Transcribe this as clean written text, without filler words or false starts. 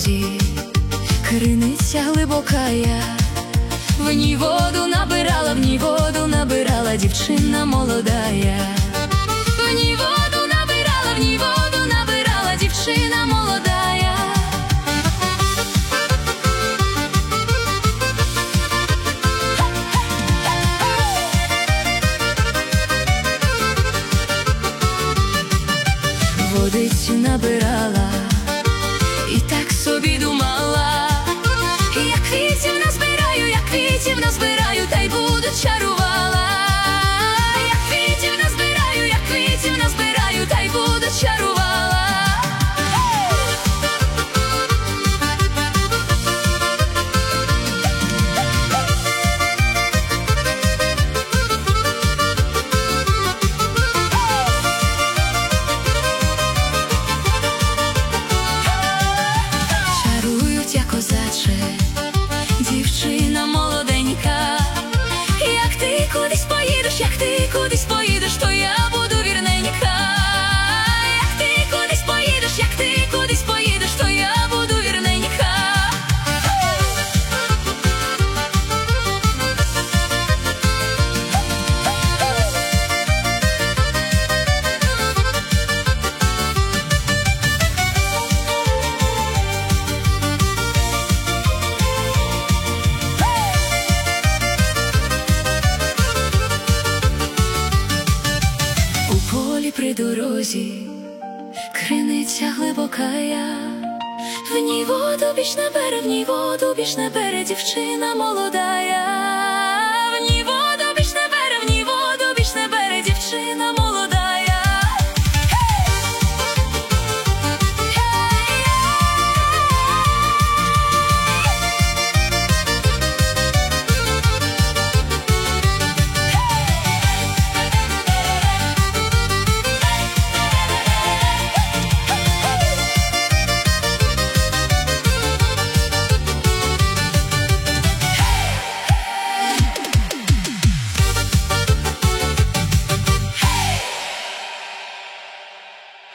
дорозі, криниця глибокая, в ній воду набирала дівчина молодая. В ній воду набирала дівчина молодая. Водицю набирала і так собі думала: як квітів назбираю, та й буду чарувала. Як квітів назбираю, та й буду чарувала. Чарують я, козаче, дівчина молоденька. Як ти кудись поїдеш, то я буду вірненька. Як ти кудись поїдеш, то я буду вірненька. При дорозі криниця глибокая, в ній воду більш не бере, дівчина молодая.